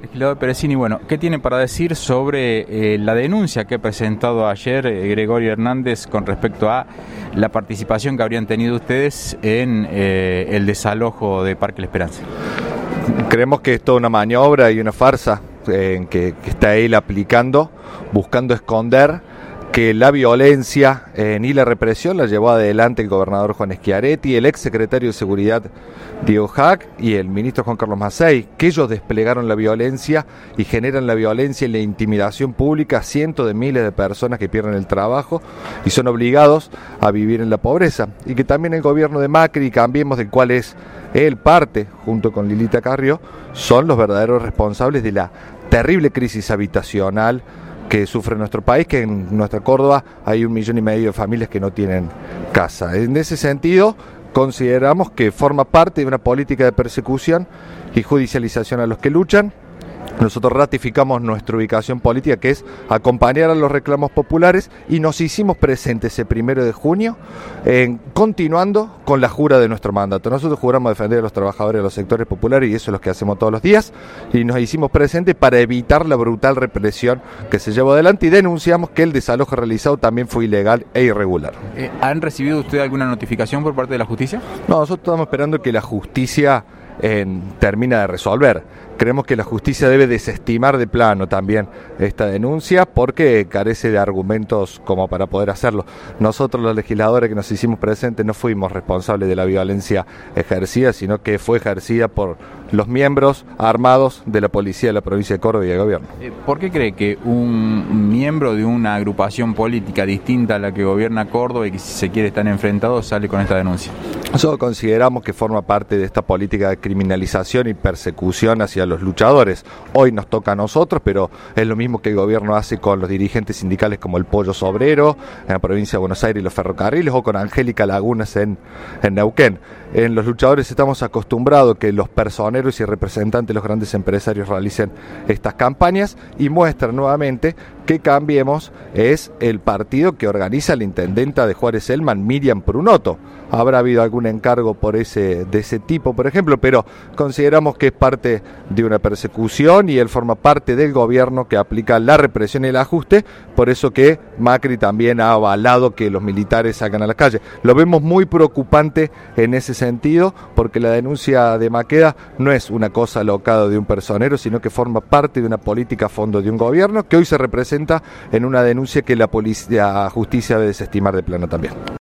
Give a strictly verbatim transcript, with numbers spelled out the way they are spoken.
Legislador Peresini, bueno, ¿qué tiene para decir sobre eh, la denuncia que ha presentado ayer eh, Gregorio Hernández con respecto a la participación que habrían tenido ustedes en eh, el desalojo de Parque La Esperanza? Creemos que es toda una maniobra y una farsa eh, que, que está él aplicando, buscando esconder que la violencia eh, ni la represión la llevó adelante el gobernador Juan Schiaretti, el ex secretario de Seguridad Diego Hack y el ministro Juan Carlos Macei, que ellos desplegaron la violencia y generan la violencia y la intimidación pública a cientos de miles de personas que pierden el trabajo y son obligados a vivir en la pobreza. Y que también el gobierno de Macri y Cambiemos, del cual es él parte, junto con Lilita Carrió, son los verdaderos responsables de la terrible crisis habitacional que sufre nuestro país, que en nuestra Córdoba hay un millón y medio de familias que no tienen casa. En ese sentido, consideramos que forma parte de una política de persecución y judicialización a los que luchan. Nosotros ratificamos nuestra ubicación política, que es acompañar a los reclamos populares, y nos hicimos presentes ese primero de junio, eh, continuando con la jura de nuestro mandato. Nosotros juramos defender a los trabajadores de los sectores populares, y eso es lo que hacemos todos los días, y nos hicimos presentes para evitar la brutal represión que se llevó adelante, y denunciamos que el desalojo realizado también fue ilegal e irregular. Eh, ¿Han recibido usted alguna notificación por parte de la justicia? No, nosotros estamos esperando que la justicia eh, termine de resolver. Creemos que la justicia debe desestimar de plano también esta denuncia porque carece de argumentos como para poder hacerlo. Nosotros, los legisladores que nos hicimos presentes, no fuimos responsables de la violencia ejercida, sino que fue ejercida por los miembros armados de la policía de la provincia de Córdoba y del gobierno. ¿Por qué cree que un miembro de una agrupación política distinta a la que gobierna Córdoba y que, si se quiere, están enfrentados, sale con esta denuncia? Nosotros consideramos que forma parte de esta política de criminalización y persecución hacia los luchadores. Hoy nos toca a nosotros, pero es lo mismo que el gobierno hace con los dirigentes sindicales como el Pollo Sobrero en la provincia de Buenos Aires y los ferrocarriles, o con Angélica Lagunas en, en Neuquén. En los luchadores estamos acostumbrados que los personeros y representantes de los grandes empresarios realicen estas campañas y muestran nuevamente que Cambiemos es el partido que organiza la intendenta de Juárez Elman, Miriam Prunoto. Habrá habido algún encargo por ese, de ese tipo, por ejemplo, pero consideramos que es parte de una persecución y él forma parte del gobierno que aplica la represión y el ajuste, por eso que Macri también ha avalado que los militares salgan a la calle. Lo vemos muy preocupante en ese sentido, porque la denuncia de Maqueda no es una cosa alocada de un personero, sino que forma parte de una política a fondo de un gobierno que hoy se representa en una denuncia que la policía, la justicia debe desestimar de plano también.